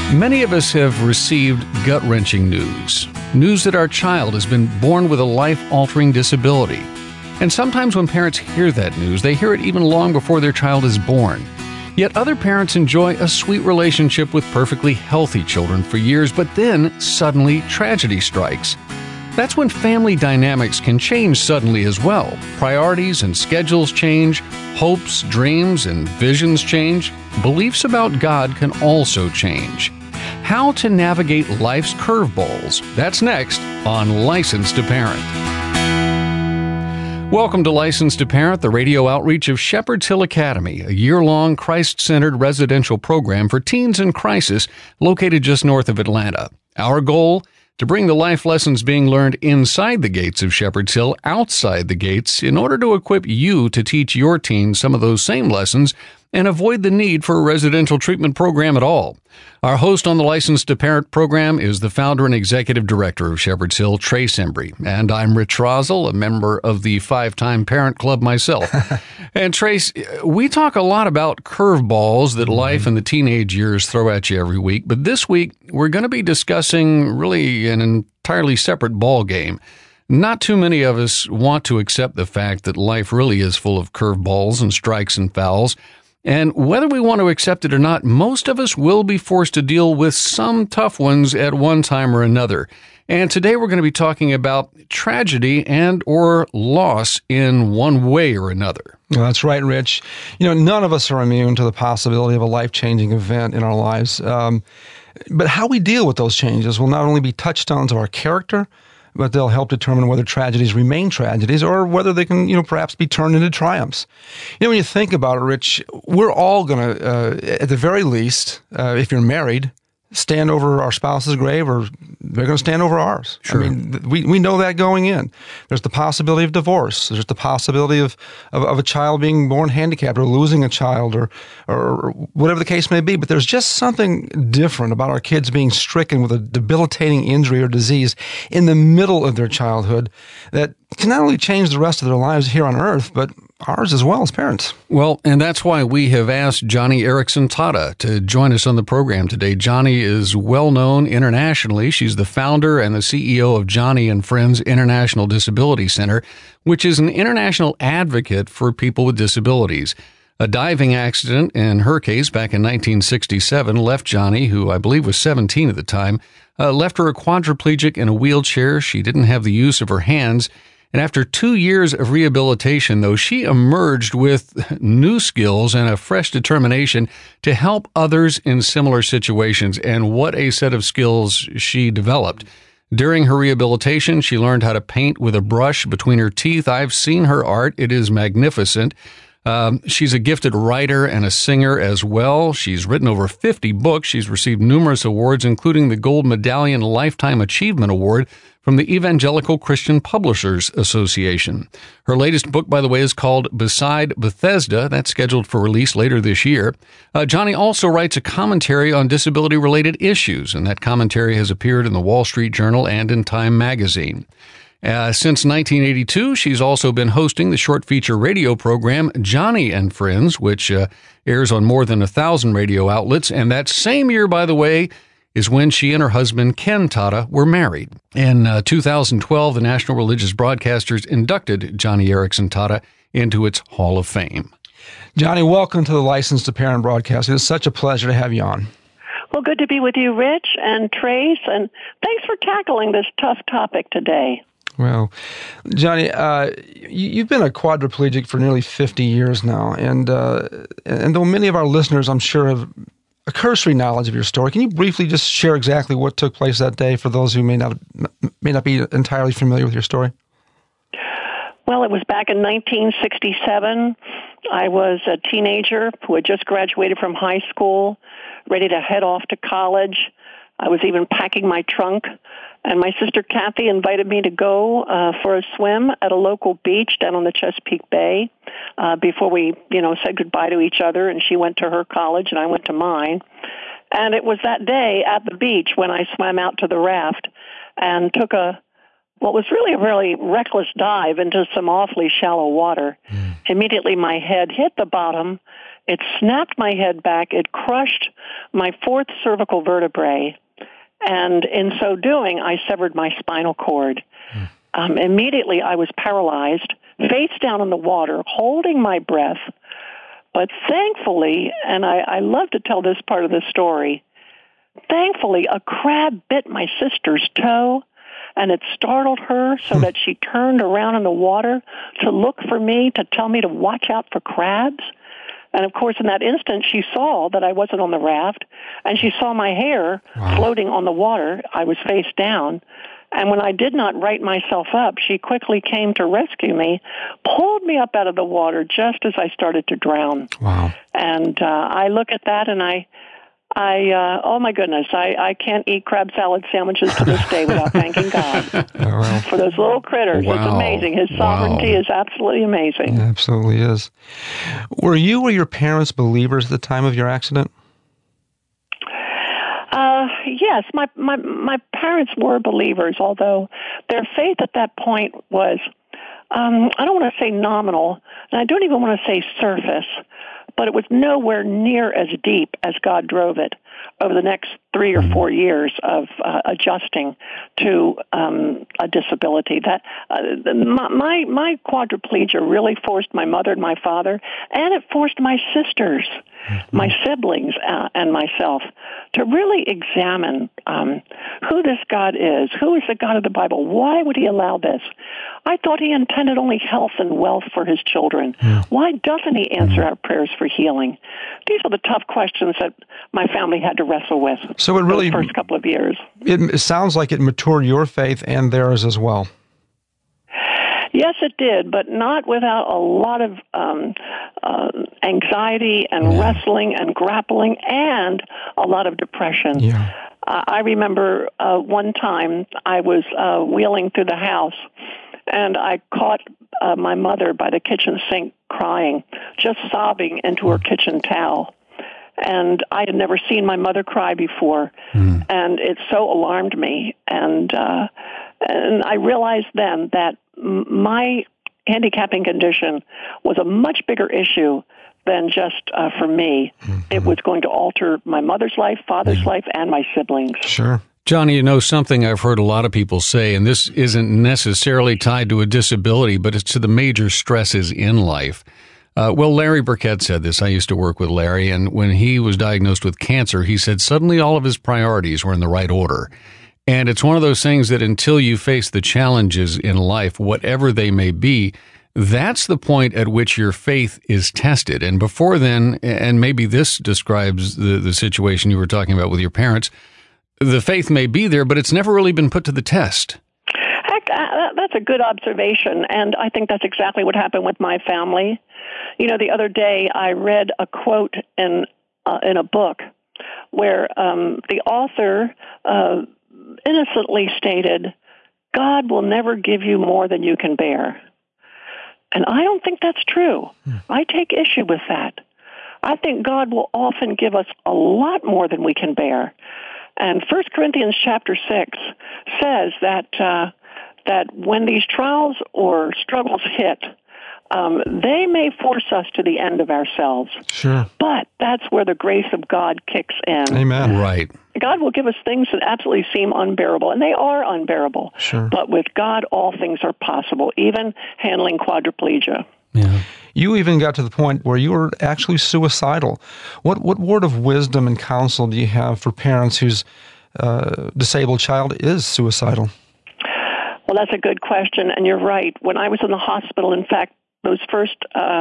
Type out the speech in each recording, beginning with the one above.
Many of us have received gut-wrenching news. News that our child has been born with a life-altering disability. And sometimes when parents hear that news, they hear it even long before their child is born. Yet other parents enjoy a sweet relationship with perfectly healthy children for years, but then suddenly tragedy strikes. That's when family dynamics can change suddenly as well. Priorities and schedules change, hopes, dreams, and visions change. Beliefs about God can also change. How to navigate life's curveballs. That's next on License to Parent. Welcome to License to Parent, the radio outreach of Shepherd's Hill Academy, a year-long Christ-centered residential program for teens in crisis located just north of Atlanta. Our goal? To bring the life lessons being learned inside the gates of Shepherd's Hill outside the gates in order to equip you to teach your teens some of those same lessons and avoid the need for a residential treatment program at all. Our host on the License to Parent program is the founder and executive director of Shepherd's Hill, Trace Embry. And I'm Rich Rosell, a member of the 5-time Parent Club myself. And Trace, we talk a lot about curveballs that life and the teenage years throw at you every week. But this week, we're going to be discussing really an entirely separate ball game. Not too many of us want to accept the fact that life really is full of curveballs and strikes and fouls. And whether we want to accept it or not, most of us will be forced to deal with some tough ones at one time or another. And today we're going to be talking about tragedy and or loss in one way or another. Well, that's right, Rich. None of us are immune to the possibility of a life-changing event in our lives. But how we deal with those changes will not only be touchstones of our character, but they'll help determine whether tragedies remain tragedies or whether they can, perhaps be turned into triumphs. When you think about it, Rich, we're all going to, at the very least, if you're married, stand over our spouse's grave, or they're going to stand over ours. Sure. I mean, we know that going in. There's the possibility of divorce. There's the possibility of a child being born handicapped or losing a child or whatever the case may be. But there's just something different about our kids being stricken with a debilitating injury or disease in the middle of their childhood that can not only change the rest of their lives here on earth, but ours as well as parents. Well, and that's why we have asked Joni Eareckson Tada to join us on the program today. Joni is well known internationally. She's the founder and the CEO of Joni and Friends International Disability Center, which is an international advocate for people with disabilities. A diving accident, in her case, back in 1967, left Joni, who I believe was 17 at the time, left her a quadriplegic in a wheelchair. She didn't have the use of her hands. And after 2 years of rehabilitation, though, she emerged with new skills and a fresh determination to help others in similar situations. And what a set of skills she developed. During her rehabilitation, she learned how to paint with a brush between her teeth. I've seen her art. It is magnificent. She's a gifted writer and a singer as well. She's written over 50 books. She's received numerous awards, including the Gold Medallion Lifetime Achievement Award from the Evangelical Christian Publishers Association. Her latest book, by the way, is called Beside Bethesda. That's scheduled for release later this year. Joni also writes a commentary on disability-related issues, and that commentary has appeared in the Wall Street Journal and in Time magazine. Since 1982, she's also been hosting the short feature radio program Joni and Friends, which airs on more than 1,000 radio outlets. And that same year, by the way, is when she and her husband, Ken Tada, were married. In 2012, the National Religious Broadcasters inducted Joni Eareckson Tada into its Hall of Fame. Joni, welcome to the License to Parent broadcast. It's such a pleasure to have you on. Well, good to be with you, Rich and Trace, and thanks for tackling this tough topic today. Well, Joni, you've been a quadriplegic for nearly 50 years now, and though many of our listeners, I'm sure, have a cursory knowledge of your story, can you briefly just share exactly what took place that day for those who may not be entirely familiar with your story? Well, it was back in 1967. I was a teenager who had just graduated from high school, ready to head off to college. I was even packing my trunk, and my sister Kathy invited me to go for a swim at a local beach down on the Chesapeake Bay before we, said goodbye to each other, and she went to her college and I went to mine. And it was that day at the beach when I swam out to the raft and took what was really a really reckless dive into some awfully shallow water. Immediately my head hit the bottom, It snapped my head back. It crushed my fourth cervical vertebrae. And in so doing, I severed my spinal cord. Immediately, I was paralyzed, face down in the water, holding my breath. But thankfully, and I love to tell this part of the story, thankfully, a crab bit my sister's toe, and it startled her so that she turned around in the water to look for me, to tell me to watch out for crabs. And, of course, in that instant, she saw that I wasn't on the raft, and she saw my hair floating on the water. I was face down. And when I did not right myself up, she quickly came to rescue me, pulled me up out of the water just as I started to drown. Wow. And I look at that, and oh my goodness, I can't eat crab salad sandwiches to this day without thanking God for those little critters. Wow. It's amazing. His sovereignty is absolutely amazing. It absolutely is. Were you or your parents believers at the time of your accident? Yes, my parents were believers, although their faith at that point was, I don't want to say nominal, and I don't even want to say surface, but it was nowhere near as deep as God drove it over the next 3 or 4 years of adjusting to a disability. That my quadriplegia really forced my mother and my father, and it forced my sisters, my siblings, and myself to really examine who this God is. Who is the God of the Bible? Why would He allow this? I thought He intended only health and wealth for His children. Why doesn't He answer our prayers for healing? These are the tough questions that my family had to wrestle with. So it really, the first couple of years. It sounds like it matured your faith and theirs as well. Yes, it did, but not without a lot of anxiety and wrestling and grappling and a lot of depression. Yeah. I remember one time I was wheeling through the house, and I caught my mother by the kitchen sink crying, just sobbing into her kitchen towel. And I had never seen my mother cry before, and it so alarmed me. And I realized then that my handicapping condition was a much bigger issue than just for me. It was going to alter my mother's life, father's life, and my siblings. Sure. Johnny, you know, something I've heard a lot of people say, and this isn't necessarily tied to a disability, but it's to the major stresses in life. Well, Larry Burkett said this. I used to work with Larry, and when he was diagnosed with cancer, he said suddenly all of his priorities were in the right order. And it's one of those things that until you face the challenges in life, whatever they may be, that's the point at which your faith is tested. And before then, and maybe this describes the situation you were talking about with your parents, the faith may be there, but it's never really been put to the test. Heck, that's a good observation, and I think that's exactly what happened with my family. You know, the other day I read a quote in a book where the author innocently stated, "God will never give you more than you can bear." And I don't think that's true. I take issue with that. I think God will often give us a lot more than we can bear. And 1 Corinthians chapter 6 says that when these trials or struggles hit, they may force us to the end of ourselves. Sure. But that's where the grace of God kicks in. Amen. Right. God will give us things that absolutely seem unbearable, and they are unbearable. Sure. But with God, all things are possible, even handling quadriplegia. Yeah. You even got to the point where you were actually suicidal. What word of wisdom and counsel do you have for parents whose disabled child is suicidal? Well, that's a good question, and you're right. When I was in the hospital, in fact, those first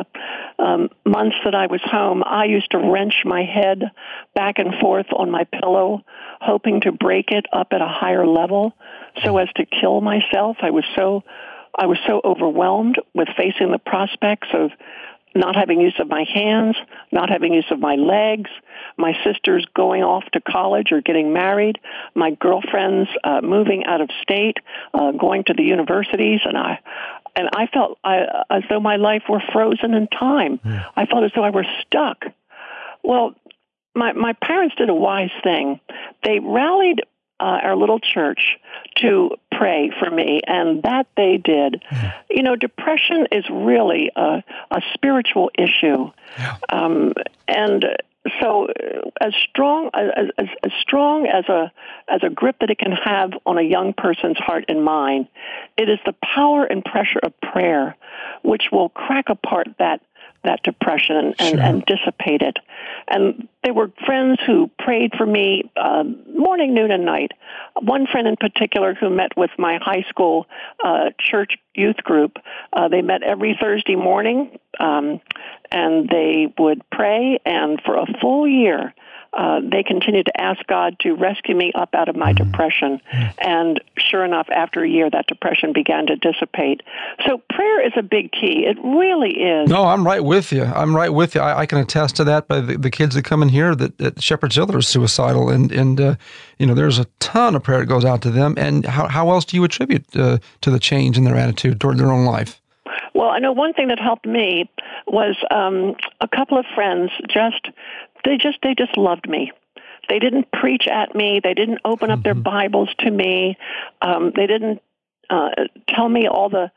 months that I was home, I used to wrench my head back and forth on my pillow, hoping to break it up at a higher level so as to kill myself. I was so overwhelmed with facing the prospects of not having use of my hands, not having use of my legs, my sisters going off to college or getting married, my girlfriends moving out of state, going to the universities, and I felt as though my life were frozen in time. I felt as though I were stuck. Well, my parents did a wise thing. They rallied our little church to pray for me, and that they did. You know, depression is really a spiritual issue. And so as strong as a grip that it can have on a young person's heart and mind, it is the power and pressure of prayer which will crack apart that depression and dissipate it. And there were friends who prayed for me morning, noon, and night. One friend in particular who met with my high school church youth group, they met every Thursday morning, and they would pray, and for a full year, they continued to ask God to rescue me up out of my depression. And sure enough, after a year, that depression began to dissipate. So prayer is a big key. It really is. No, I'm right with you. I can attest to that by the kids that come in here that Shepherd's Hill are suicidal. And you know, there's a ton of prayer that goes out to them. And how else do you attribute to the change in their attitude toward their own life? Well, I know one thing that helped me was a couple of friends they just loved me. They didn't preach at me. They didn't open up their Bibles to me. They didn't tell me all the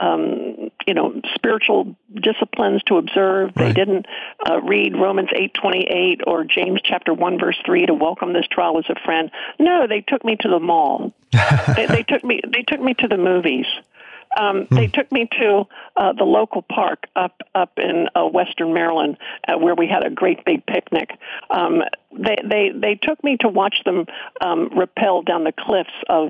spiritual disciplines to observe. Right. They didn't read Romans 8:28 or James chapter 1 verse 3 to welcome this trial as a friend. No, they took me to the mall. they took me to the movies. They took me to the local park up in western Maryland, where we had a great big picnic. They took me to watch them rappel down the cliffs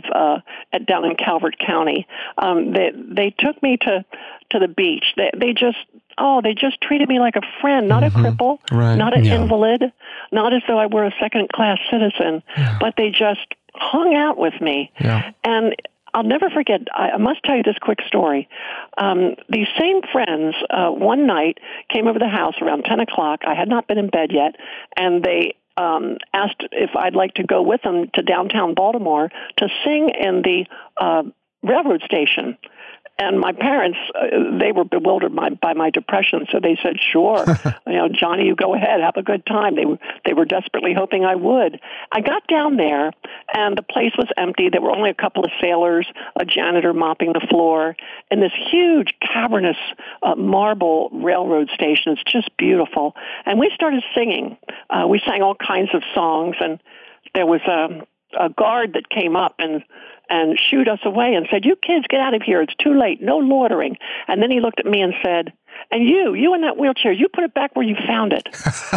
down in Calvert County. They took me to the beach. They just treated me like a friend, not a cripple, not an invalid, not as though I were a second-class citizen, but they just hung out with me. Yeah. And I'll never forget, I must tell you this quick story. These same friends, one night, came over the house around 10 o'clock. I had not been in bed yet, and they asked if I'd like to go with them to downtown Baltimore to sing in the railroad station. And my parents, they were bewildered by my depression, so they said, "Sure, Johnny, you go ahead, have a good time." They were desperately hoping I would. I got down there, and the place was empty. There were only a couple of sailors, a janitor mopping the floor, and this huge cavernous marble railroad station. It's just beautiful. And we started singing. We sang all kinds of songs, and there was a guard that came up and shooed us away and said, "You kids, get out of here. It's too late. No loitering." And then he looked at me and said, "And you in that wheelchair, you put it back where you found it."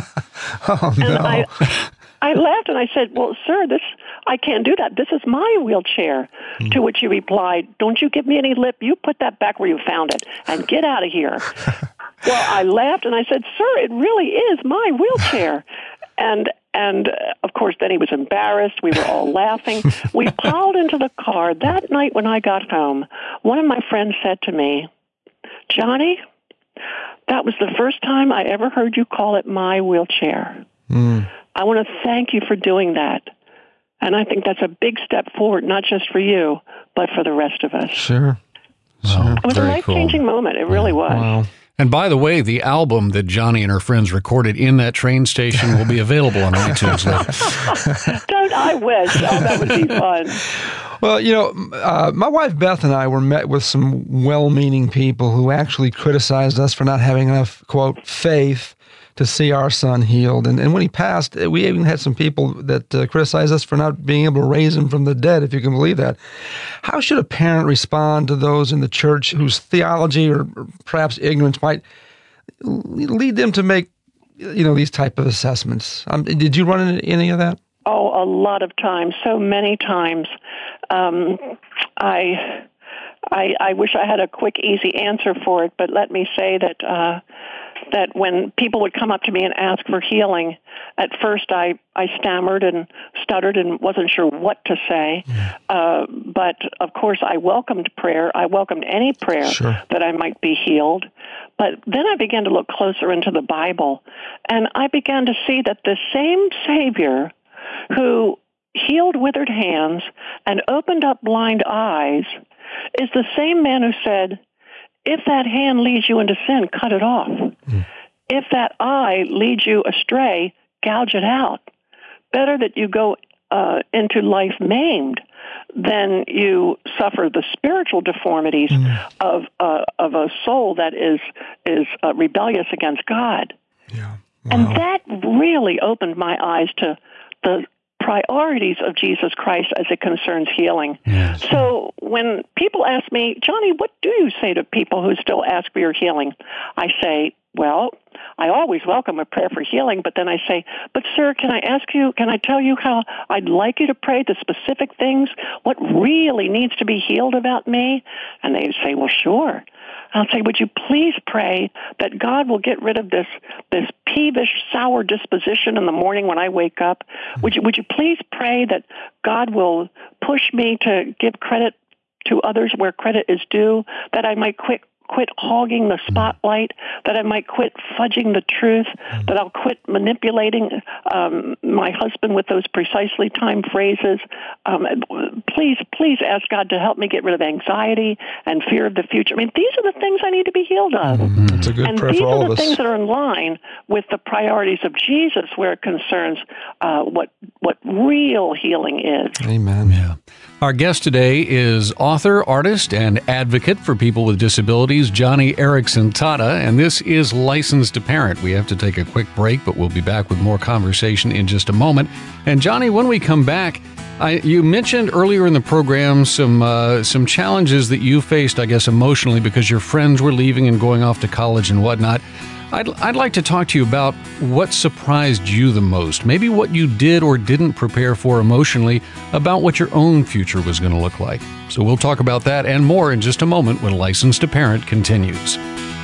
Oh, no. And I laughed and I said, "Well, sir, I can't do that. This is my wheelchair." To which he replied, "Don't you give me any lip. You put that back where you found it and get out of here." Well, I laughed and I said, "Sir, it really is my wheelchair." And of course, then he was embarrassed. We were all laughing. We piled into the car. That night when I got home, one of my friends said to me, "Johnny, that was the first time I ever heard you call it my wheelchair. I want to thank you for doing that." And I think that's a big step forward, not just for you, but for the rest of us. Sure. It was a life-changing moment. It really was. Wow. And by the way, the album that Johnny and her friends recorded in that train station will be available on iTunes later. Don't I wish? Oh, that would be fun. Well, my wife Beth and I were met with some well-meaning people who actually criticized us for not having enough, quote, faith to see our son healed. And when he passed, we even had some people that criticized us for not being able to raise him from the dead, if you can believe that. How should a parent respond to those in the church whose theology or perhaps ignorance might lead them to make, these type of assessments? Did you run into any of that? Oh, a lot of times, so many times. I wish I had a quick, easy answer for it, but let me say that when people would come up to me and ask for healing, at first I stammered and stuttered and wasn't sure what to say. But, of course, I welcomed prayer. I welcomed any prayer that I might be healed. But then I began to look closer into the Bible, and I began to see that the same Savior who healed withered hands and opened up blind eyes is the same man who said, "If that hand leads you into sin, cut it off. If that eye leads you astray, gouge it out. Better that you go into life maimed then you suffer the spiritual deformities of a soul that is rebellious against God. Yeah. Wow. And that really opened my eyes to the priorities of Jesus Christ as it concerns healing. Yes. So when people ask me, Johnny, what do you say to people who still ask for your healing? I say, well, I always welcome a prayer for healing, but then I say, but sir, can I tell you how I'd like you to pray the specific things, what really needs to be healed about me? And they say, well, sure. I'll say, would you please pray that God will get rid of this peevish, sour disposition in the morning when I wake up? Would you please pray that God will push me to give credit to others where credit is due, that I might quit hogging the spotlight, that I might quit fudging the truth, that I'll quit manipulating my husband with those precisely timed phrases. Please ask God to help me get rid of anxiety and fear of the future. I mean, these are the things I need to be healed of. That's a good prayer these for all are of the us. things that are in line with the priorities of Jesus where it concerns what real healing is. Amen. Yeah. Our guest today is author, artist, and advocate for people with disabilities, Joni Eareckson Tada, and this is Licensed to Parent. We have to take a quick break, but we'll be back with more conversation in just a moment. And Joni, when we come back, you mentioned earlier in the program some challenges that you faced, I guess, emotionally because your friends were leaving and going off to college and whatnot. I'd like to talk to you about what surprised you the most, maybe what you did or didn't prepare for emotionally about what your own future was going to look like. So we'll talk about that and more in just a moment when Licensed to Parent continues.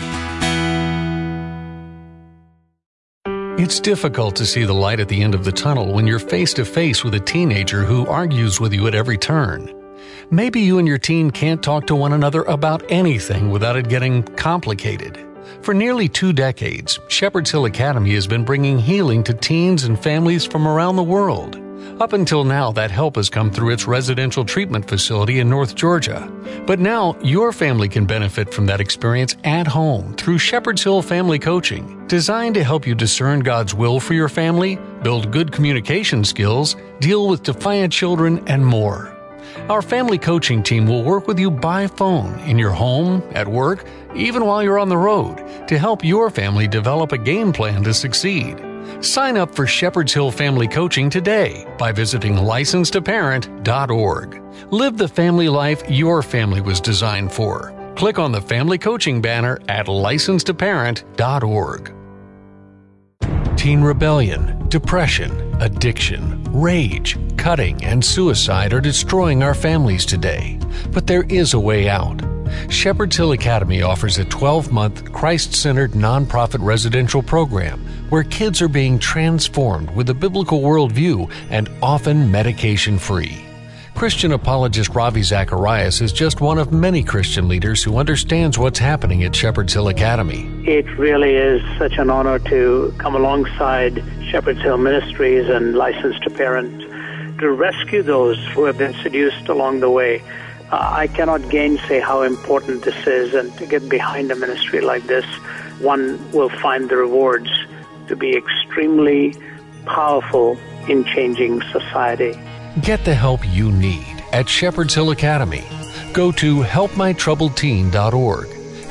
It's difficult to see the light at the end of the tunnel when you're face to face with a teenager who argues with you at every turn. Maybe you and your teen can't talk to one another about anything without it getting complicated. For nearly 2 decades, Shepherd's Hill Academy has been bringing healing to teens and families from around the world. Up until now, that help has come through its residential treatment facility in North Georgia. But now, your family can benefit from that experience at home through Shepherd's Hill Family Coaching, designed to help you discern God's will for your family, build good communication skills, deal with defiant children, and more. Our family coaching team will work with you by phone, in your home, at work, even while you're on the road, to help your family develop a game plan to succeed. Sign up for Shepherd's Hill Family Coaching today by visiting licensedtoparent.org. Live the family life your family was designed for. Click on the Family Coaching banner at licensedtoparent.org. Teen rebellion, depression, addiction, rage, cutting, and suicide are destroying our families today. But there is a way out. Shepherd's Hill Academy offers a 12-month, Christ-centered nonprofit residential program where kids are being transformed with a biblical worldview and often medication-free. Christian apologist Ravi Zacharias is just one of many Christian leaders who understands what's happening at Shepherd's Hill Academy. It really is such an honor to come alongside Shepherd's Hill Ministries and Licensed to Parent to rescue those who have been seduced along the way. I cannot gainsay how important this is, and to get behind a ministry like this, one will find the rewards to be extremely powerful in changing society. Get the help you need at Shepherd's Hill Academy. Go to helpmytroubledteen.org.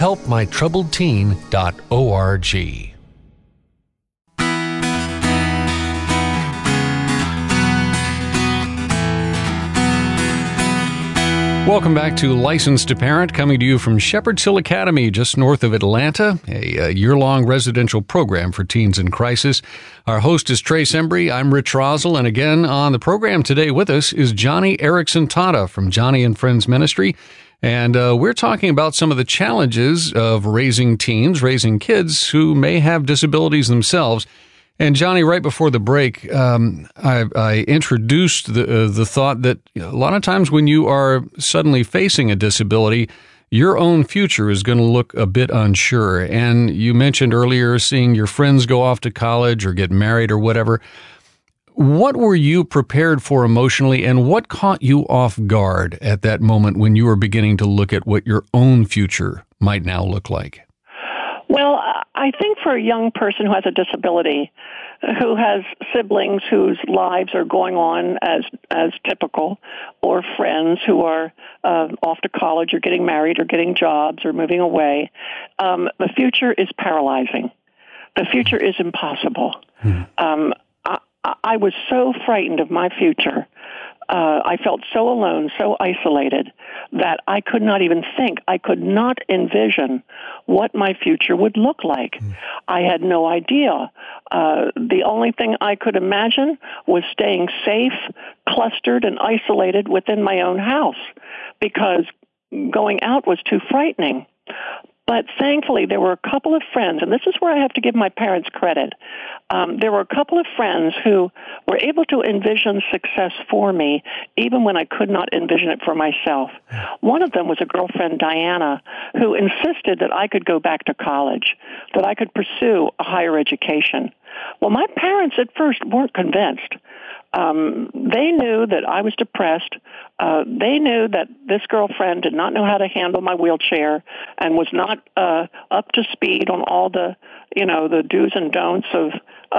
helpmytroubledteen.org. Welcome back to Licensed to Parent, coming to you from Shepherd's Hill Academy, just north of Atlanta, a year-long residential program for teens in crisis. Our host is Trace Embry. I'm Rich Rosell, and again on the program today with us is Joni Eareckson Tada from Joni and Friends Ministry. And we're talking about some of the challenges of raising teens, raising kids who may have disabilities themselves. And Joni, right before the break, I introduced the thought that a lot of times when you are suddenly facing a disability, your own future is going to look a bit unsure. And you mentioned earlier seeing your friends go off to college or get married or whatever. What were you prepared for emotionally, and what caught you off guard at that moment when you were beginning to look at what your own future might now look like? Well, I think for a young person who has a disability, who has siblings whose lives are going on as typical, or friends who are off to college or getting married or getting jobs or moving away, the future is paralyzing. The future is impossible. I was so frightened of my future. I felt so alone, so isolated, that I could not even think. I could not envision what my future would look like. I had no idea. The only thing I could imagine was staying safe, clustered, and isolated within my own house, because going out was too frightening. But thankfully, there were a couple of friends, and this is where I have to give my parents credit. There were a couple of friends who were able to envision success for me, even when I could not envision it for myself. One of them was a girlfriend, Diana, who insisted that I could go back to college, that I could pursue a higher education. Well, my parents at first weren't convinced. They knew that I was depressed. They knew that this girlfriend did not know how to handle my wheelchair and was not up to speed on all the do's and don'ts of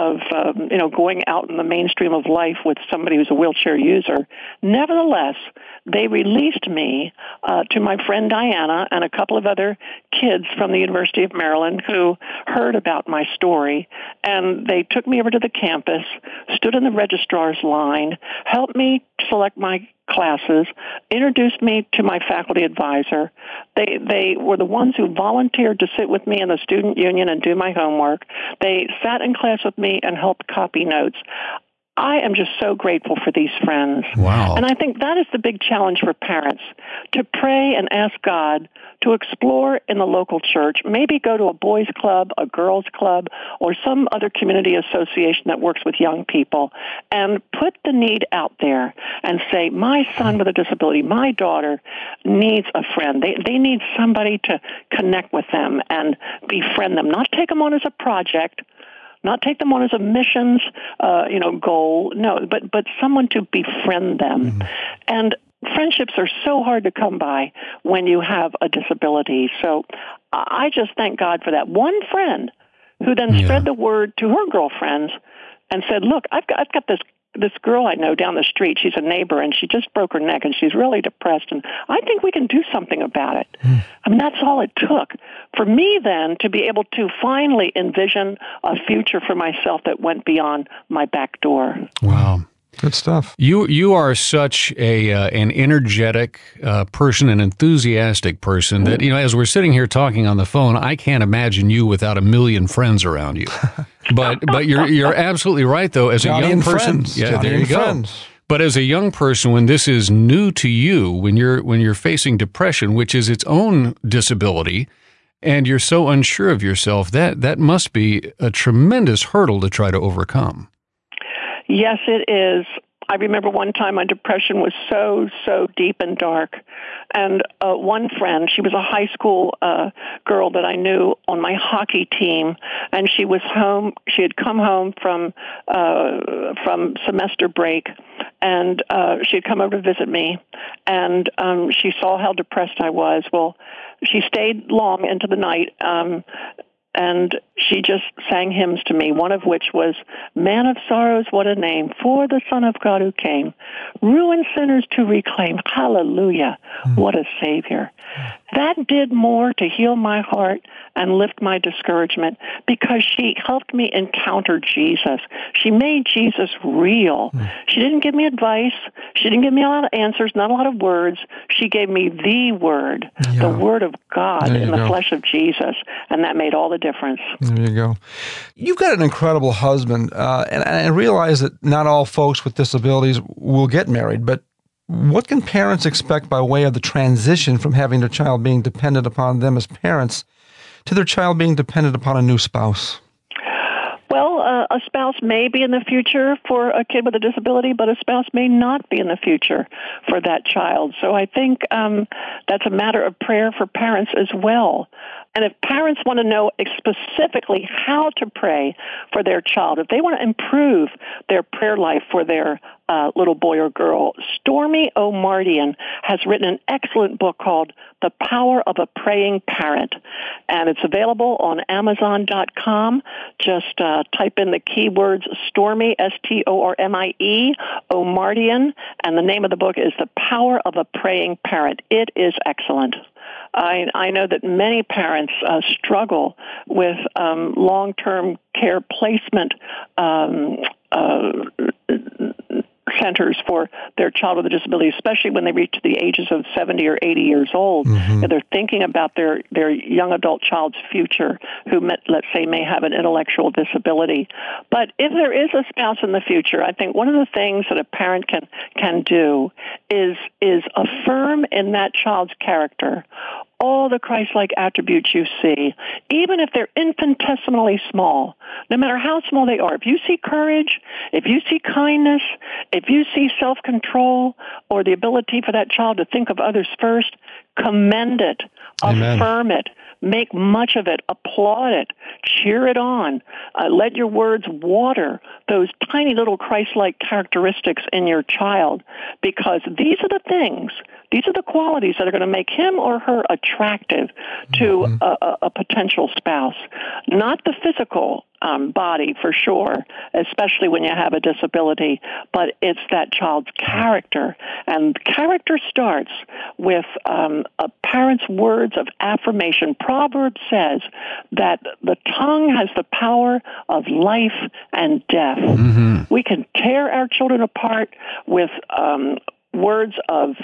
going out in the mainstream of life with somebody who's a wheelchair user. Nevertheless, they released me to my friend Diana and a couple of other kids from the University of Maryland who heard about my story, and they took me over to the campus, stood in the registrar's line, helped me select my classes, introduced me to my faculty advisor. They were the ones who volunteered to sit with me in the student union and do my homework. They sat in class with me and helped copy notes. I am just so grateful for these friends. Wow. And I think that is the big challenge for parents, to pray and ask God to explore in the local church, maybe go to a boys' club, a girls' club, or some other community association that works with young people, and put the need out there and say, my son with a disability, my daughter needs a friend. They need somebody to connect with them and befriend them, not take them on as a project, not take them on as a missions, goal. No, but someone to befriend them. And friendships are so hard to come by when you have a disability. So I just thank God for that one friend who then spread the word to her girlfriends and said, look, I've got this girl I know down the street. She's a neighbor, and she just broke her neck, and she's really depressed, and I think we can do something about it. I mean, that's all it took for me then to be able to finally envision a future for myself that went beyond my back door. Wow. Good stuff. You are such an energetic person, an enthusiastic person that, as we're sitting here talking on the phone, I can't imagine you without a million friends around you. But you're absolutely right, though. As Johnny a young and person, friends. yeah, Johnny there you and go. friends. But as a young person, when this is new to you, when you're facing depression, which is its own disability, and you're so unsure of yourself, that must be a tremendous hurdle to try to overcome. Yes, it is. I remember one time my depression was so deep and dark. And one friend, she was a high school girl that I knew on my hockey team, and she was home. She had come home from semester break, and she had come over to visit me, and she saw how depressed I was. Well, she stayed long into the night, and she just sang hymns to me, one of which was, Man of Sorrows, what a name, for the Son of God who came, ruined sinners to reclaim. Hallelujah, what a Savior. That did more to heal my heart and lift my discouragement because she helped me encounter Jesus. She made Jesus real. She didn't give me advice. She didn't give me a lot of answers, not a lot of words. She gave me the Word, the Word of God in the flesh of Jesus, and that made all the difference. There you go. You've got an incredible husband, and I realize that not all folks with disabilities will get married, but what can parents expect by way of the transition from having their child being dependent upon them as parents to their child being dependent upon a new spouse? Well, a spouse may be in the future for a kid with a disability, but a spouse may not be in the future for that child. So I think that's a matter of prayer for parents as well. And if parents want to know specifically how to pray for their child, if they want to improve their prayer life for their little boy or girl, Stormy Omartian has written an excellent book called The Power of a Praying Parent, and it's available on Amazon.com. Just type in the keywords Stormy, Stormie, Omartian, and the name of the book is The Power of a Praying Parent. It is excellent. I know that many parents struggle with long-term care placement centers for their child with a disability, especially when they reach the ages of 70 or 80 years old. Mm-hmm. And they're thinking about their young adult child's future who, let's say, may have an intellectual disability. But if there is a spouse in the future, I think one of the things that a parent can do is affirm in that child's character all the Christ-like attributes you see, even if they're infinitesimally small, no matter how small they are. If you see courage, if you see kindness, if you see self-control or the ability for that child to think of others first, commend it, Amen. Affirm it, make much of it, applaud it, cheer it on. Let your words water those tiny little Christ-like characteristics in your child, because these are the things, these are the qualities that are going to make him or her attractive to a potential spouse. Not the physical body, for sure, especially when you have a disability, but it's that child's character. And character starts with a parent's words of affirmation. Proverbs says that the tongue has the power of life and death. Mm-hmm. We can tear our children apart with words of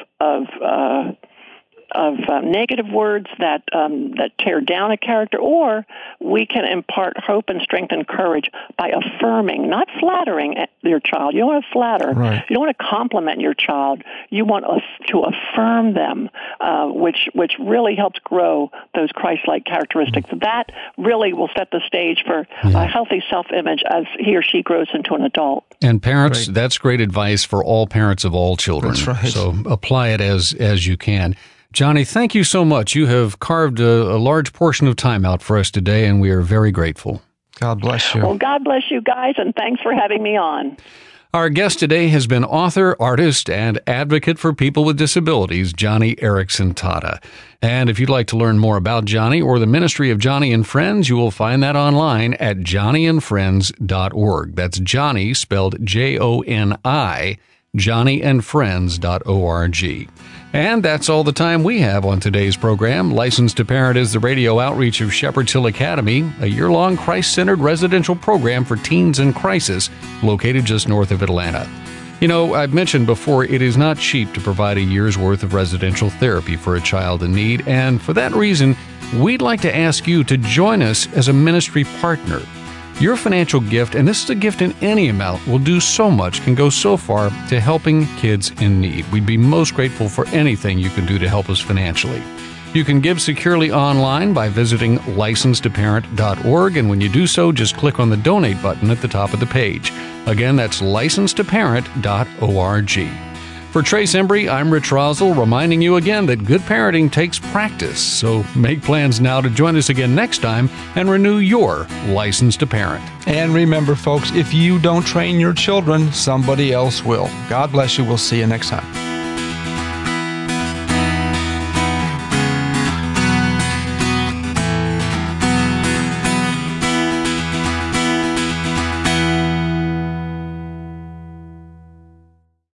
negative words that tear down a character, or we can impart hope and strength and courage by affirming, not flattering your child. You don't want to flatter. Right. You don't want to compliment your child. You want to affirm them, which really helps grow those Christ-like characteristics. Mm-hmm. That really will set the stage for a healthy self-image as he or she grows into an adult. And parents, that's great advice for all parents of all children. That's right. So apply it as you can. Johnny, thank you so much. You have carved a large portion of time out for us today, and we are very grateful. God bless you. Well, God bless you guys, and thanks for having me on. Our guest today has been author, artist, and advocate for people with disabilities, Joni Eareckson Tada. And if you'd like to learn more about Joni or the ministry of Joni and Friends, you will find that online at joniandfriends.org. That's Joni, spelled Joni, joniandfriends.org. And that's all the time we have on today's program. Licensed to Parent is the radio outreach of Shepherd's Hill Academy, a year-long Christ-centered residential program for teens in crisis located just north of Atlanta. You know, I've mentioned before, it is not cheap to provide a year's worth of residential therapy for a child in need, and for that reason, we'd like to ask you to join us as a ministry partner. Your financial gift, and this is a gift in any amount, will do so much, can go so far to helping kids in need. We'd be most grateful for anything you can do to help us financially. You can give securely online by visiting licensedtoparent.org, and when you do so, just click on the donate button at the top of the page. Again, that's licensedtoparent.org. For Trace Embry, I'm Rich Rosell, reminding you again that good parenting takes practice. So make plans now to join us again next time and renew your license to parent. And remember, folks, if you don't train your children, somebody else will. God bless you. We'll see you next time.